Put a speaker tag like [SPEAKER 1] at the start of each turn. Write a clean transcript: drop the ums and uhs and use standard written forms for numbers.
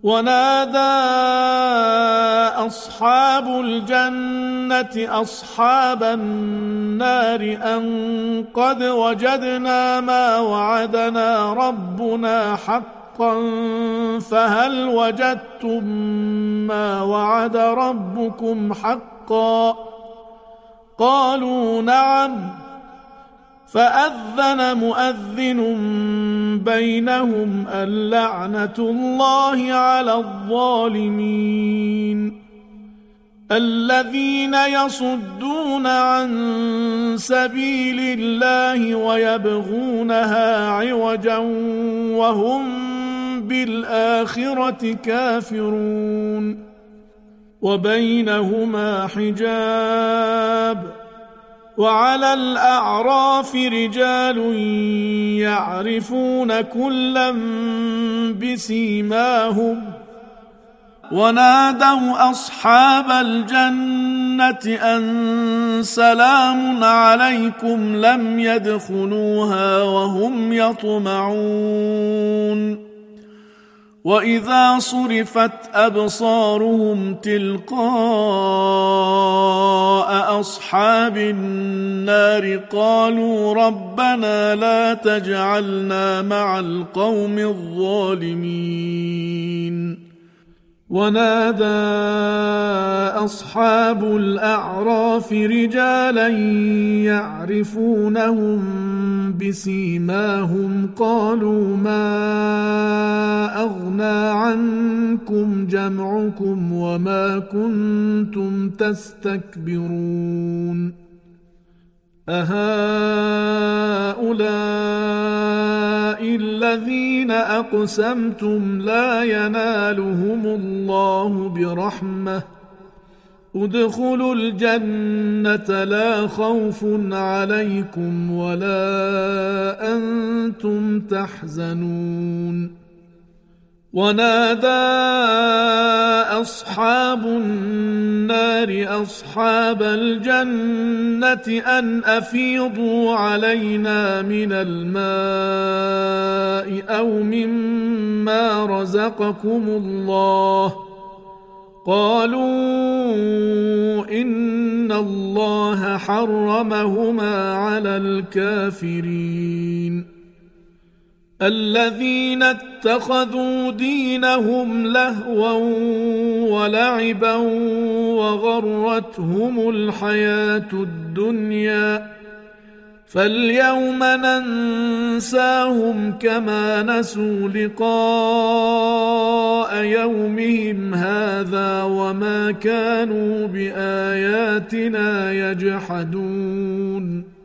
[SPEAKER 1] ونادى أصحاب الجنة أصحاب النار أن قد وجدنا ما وعدنا ربنا حقا فهل وجدتم ما وعد ربكم حقا؟ قالوا نعم. فأذن مؤذن بينهم اللعنة الله على الظالمين الذين يصدون عن سبيل الله ويبغونها عوجا وهم بالآخرة كافرون وبينهما حجاب وعلى الأعراف رجال يعرفون كلا بسيماهم ونادوا أصحاب الجنة أن سلام عليكم لم يدخلوها وهم يطمعون وإذا صرفت أبصارهم تلقاء أصحاب النار قالوا ربنا لا تجعلنا مع القوم الظالمين ونادى أصحاب الأعراف رجالا يعرفونهم بسيماهم قالوا ما أغنى عنكم جمعكم وما كنتم تستكبرون أهؤلاء الذين أقسمتم لا ينالهم الله برحمة ادخلوا الجنة لا خوف عليكم ولا أنتم تحزنون ونادى أصحاب النار أصحاب الجنة أن أفيضوا علينا من الماء أو مما رزقكم الله قالوا إن الله حرمهما على الكافرين الذين اتخذوا دينهم لهوا ولعبا وغرتهم الحياة الدنيا فاليوم ننساهم كما نسوا لقاء يومهم هذا وما كانوا بآياتنا يجحدون